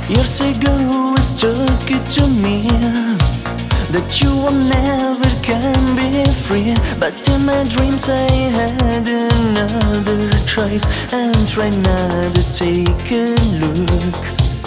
Years ago I took it to me that you will never can be free, but in my dreams I had another choice and tried not to take a look.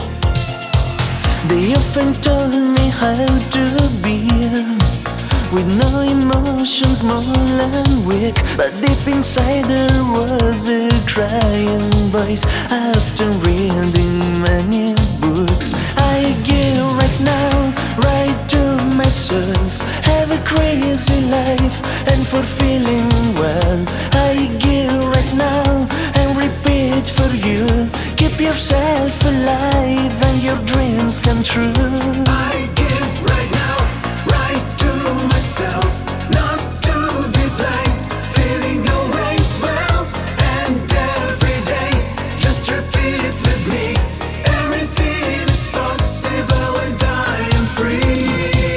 They often told me how to be with no emotions, small and weak, but deep inside there was a crying voice after reading many books. I give right now, right to myself, have a crazy life and for feeling well. I give right now and repeat for you, keep yourself alive and your dreams come true. I give right now, right to myself, not to be blind, feeling always well, and every day, just repeat with me, everything is possible and I am free.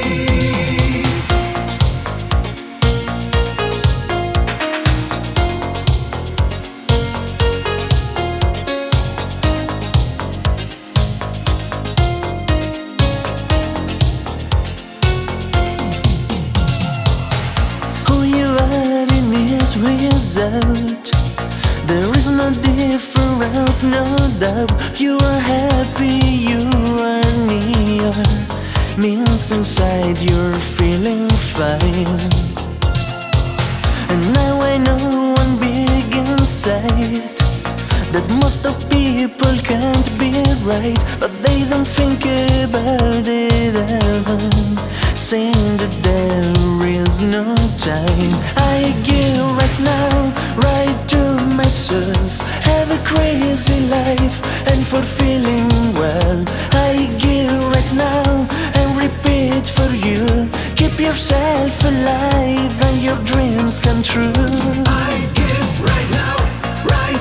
Result. There is no difference, no doubt. You are happy, you are near, means inside you're feeling fine. And now I know one big insight, that most of people can't be right, but they don't think about it ever, saying that there is no time. I give right now, right to myself, have a crazy life and for feeling well. I give right now and repeat for you, keep yourself alive and your dreams come true. I give right now, right